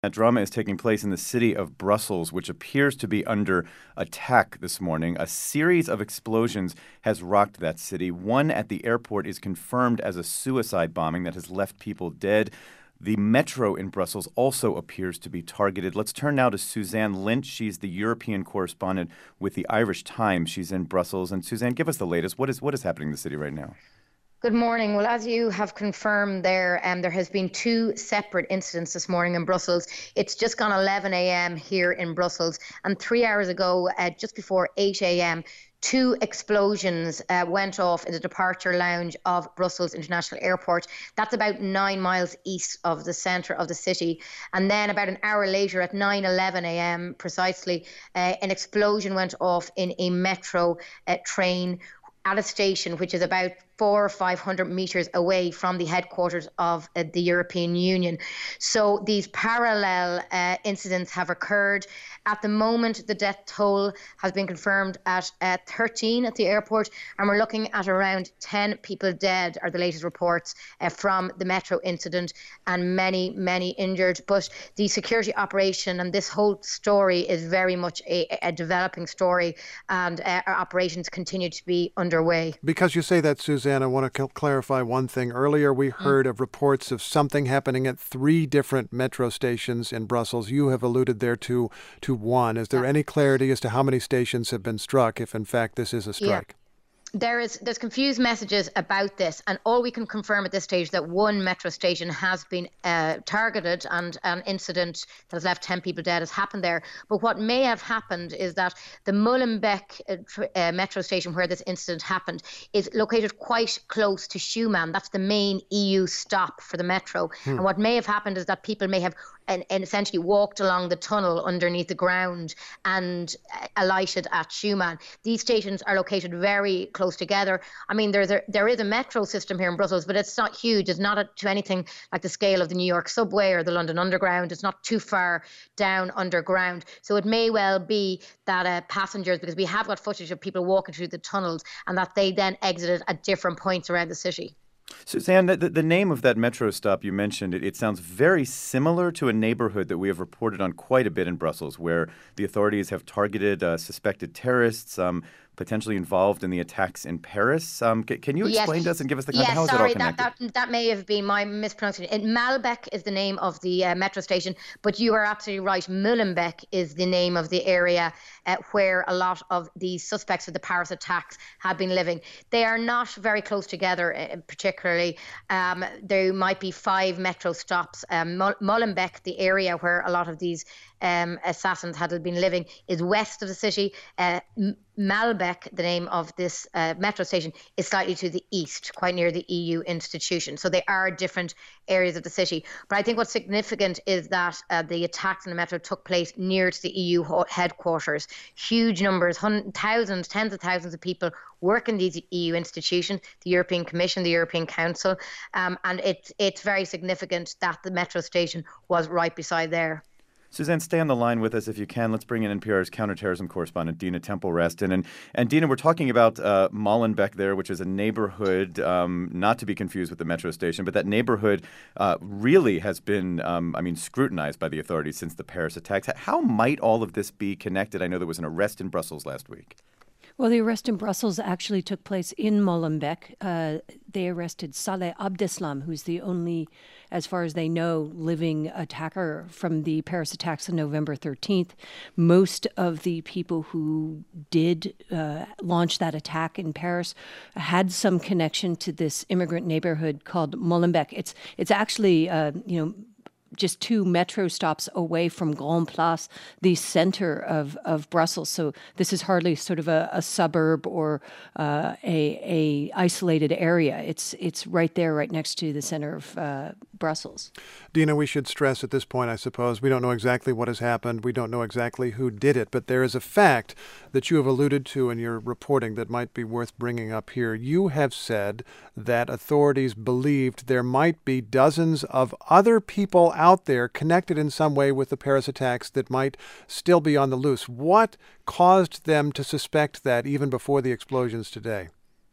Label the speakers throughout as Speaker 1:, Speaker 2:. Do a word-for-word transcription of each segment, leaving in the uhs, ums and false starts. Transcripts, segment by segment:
Speaker 1: That drama is taking place in the city of Brussels, which appears to be under attack this morning. A series of explosions has rocked that city. One at the airport is confirmed as a suicide bombing that has left people dead. The metro in Brussels also appears to be targeted. Let's turn now to Suzanne Lynch. She's the European correspondent with the Irish Times. She's in Brussels. And Suzanne, give us the latest. What is what is happening in the city right now?
Speaker 2: Good morning. Well, as you have confirmed there, um, there has been two separate incidents this morning in Brussels. It's just gone eleven a m here in Brussels, and three hours ago, uh, just before eight a m, two explosions uh, went off in the departure lounge of Brussels International Airport. That's about nine miles east of the centre of the city. And then about an hour later, at nine eleven a m precisely, uh, an explosion went off in a metro uh, train at a station which is about four or five hundred meters away from the headquarters of uh, the European Union. So these parallel uh, incidents have occurred. At the moment, the death toll has been confirmed at uh, thirteen at the airport, and we're looking at around ten people dead, are the latest reports uh, from the metro incident, and many, many injured. But the security operation and this whole story is very much a, a developing story, and uh, our operations continue to be underway.
Speaker 3: Because you say that, Suzanne, I want to clarify one thing. Earlier, we heard mm. of reports of something happening at three different metro stations in Brussels. You have alluded there to to one. Is there yeah. any clarity as to how many stations have been struck, if in fact this is a strike?
Speaker 2: Yeah. There is there's confused messages about this, and all we can confirm at this stage that one metro station has been uh, targeted, and an incident that has left ten people dead has happened there. But what may have happened is that the Molenbeek uh, uh, metro station, where this incident happened, is located quite close to Schuman. That's the main E U stop for the metro. Hmm. And what may have happened is that people may have and, and essentially walked along the tunnel underneath the ground and uh, alighted at Schuman. These stations are located very close together. I mean, there's a, there is a metro system here in Brussels, but it's not huge. It's not a, to anything like the scale of the New York subway or the London Underground. It's not too far down underground. So it may well be that uh, passengers, because we have got footage of people walking through the tunnels, and that they then exited at different points around the city.
Speaker 1: Suzanne, the, the name of that metro stop you mentioned, it, it sounds very similar to a neighborhood that we have reported on quite a bit in Brussels, where the authorities have targeted uh, suspected terrorists, um, potentially involved in the attacks in Paris. Um, c- can you explain
Speaker 2: yes.
Speaker 1: to us and give us the
Speaker 2: yes,
Speaker 1: context? How is
Speaker 2: sorry,
Speaker 1: it all connected?
Speaker 2: That, that, that may have been my mispronunciation. Malbec is the name of the uh, metro station, but you are absolutely right. Molenbeek is the name of the area uh, where a lot of the suspects of the Paris attacks have been living. They are not very close together, uh, particularly. Um, there might be five metro stops. Um, Molenbeek, the area where a lot of these um, assassins had been living, is west of the city. Uh, Malbec, the name of this uh, metro station, is slightly to the east, quite near the E U institution. So they are different areas of the city. But I think what's significant is that uh, the attacks in the metro took place near to the E U headquarters. Huge numbers, hundreds, thousands, tens of thousands of people work in these E U institutions, the European Commission, the European Council. Um, and it's, it's very significant that the metro station was right beside there.
Speaker 1: Suzanne, stay on the line with us if you can. Let's bring in N P R's counterterrorism correspondent, Dina Temple-Raston. And, and Dina, we're talking about uh, Molenbeek there, which is a neighborhood, um, not to be confused with the metro station, but that neighborhood uh, really has been, um, I mean, scrutinized by the authorities since the Paris attacks. How might all of this be connected? I know there was an arrest in Brussels last week.
Speaker 4: Well, the arrest in Brussels actually took place in Molenbeek. Uh, they arrested Saleh Abdeslam, who's the only, as far as they know, living attacker from the Paris attacks on November thirteenth. Most of the people who did uh, launch that attack in Paris had some connection to this immigrant neighborhood called Molenbeek. It's it's actually, uh, you know, just two metro stops away from Grand Place, the center of, of Brussels. So this is hardly sort of a, a suburb or uh, a, a isolated area. It's it's right there, right next to the center of uh, Brussels.
Speaker 3: Dina, we should stress at this point, I suppose, we don't know exactly what has happened. We don't know exactly who did it, but there is a fact that you have alluded to in your reporting that might be worth bringing up here. You have said that authorities believed there might be dozens of other people out there connected in some way with the Paris attacks that might still be on the loose. What caused them to suspect that even before the explosions today?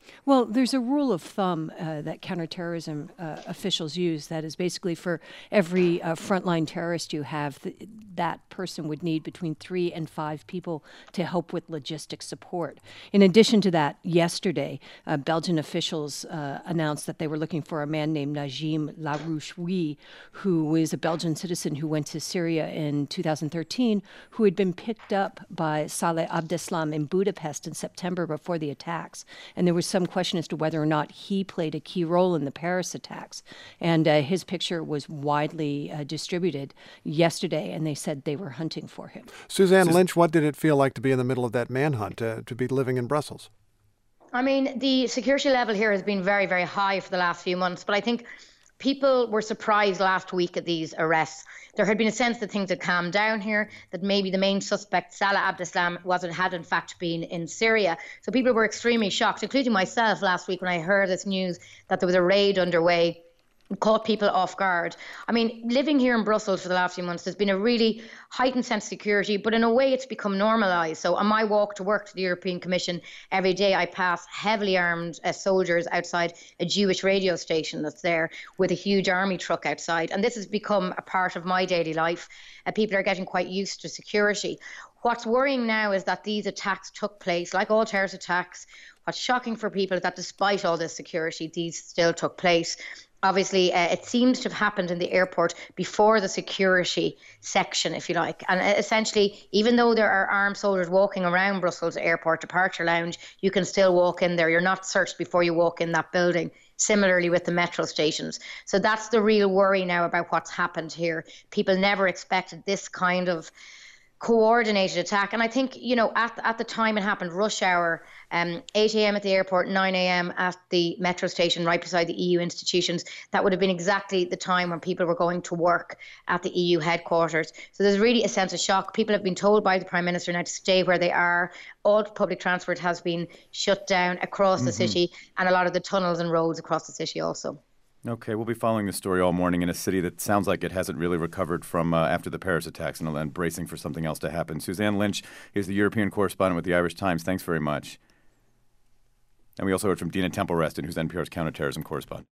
Speaker 4: Well, there's a rule of thumb uh, that counterterrorism uh, officials use that is basically for every uh, frontline terrorist you have, th- that person would need between three and five people to help with logistic support. In addition to that, yesterday, uh, Belgian officials uh, announced that they were looking for a man named Najim Larouche-Huy, who is a Belgian citizen who went to Syria in two thousand thirteen, who had been picked up by Saleh Abdeslam in Budapest in September before the attacks. And there was some question as to whether or not he played a key role in the Paris attacks. And uh, his picture was widely uh, distributed yesterday, and they said they were hunting for him.
Speaker 3: Suzanne Lynch, what did it feel like to be in the middle of that manhunt, uh, to be living in Brussels?
Speaker 2: I mean, the security level here has been very, very high for the last few months, but I think people were surprised last week at these arrests. There had been a sense that things had calmed down here, that maybe the main suspect, Salah Abdeslam, wasn't had in fact been in Syria. So people were extremely shocked, including myself last week when I heard this news that there was a raid underway. Caught people off guard. I mean, living here in Brussels for the last few months, there's been a really heightened sense of security, but in a way it's become normalised. So on my walk to work to the European Commission every day, I pass heavily armed uh, soldiers outside a Jewish radio station that's there with a huge army truck outside. And this has become a part of my daily life. Uh, people are getting quite used to security. What's worrying now is that these attacks took place, like all terrorist attacks. What's shocking for people is that despite all this security, these still took place. Obviously, uh, it seems to have happened in the airport before the security section, if you like. And uh, essentially, even though there are armed soldiers walking around Brussels Airport Departure Lounge, you can still walk in there. You're not searched before you walk in that building. Similarly with the metro stations. So that's the real worry now about what's happened here. People never expected this kind of coordinated attack. And I think, you know, at, at the time it happened, rush hour, um, eight a.m. at the airport, nine a.m. at the metro station right beside the E U institutions. That would have been exactly the time when people were going to work at the E U headquarters. So there's really a sense of shock. People have been told by the Prime Minister now to stay where they are. All public transport has been shut down across mm-hmm. the city, and a lot of the tunnels and roads across the city also.
Speaker 1: Okay, we'll be following this story all morning in a city that sounds like it hasn't really recovered from uh, after the Paris attacks and, and bracing for something else to happen. Suzanne Lynch is the European correspondent with the Irish Times. Thanks very much. And we also heard from Dina Temple-Reston, who's N P R's counterterrorism correspondent.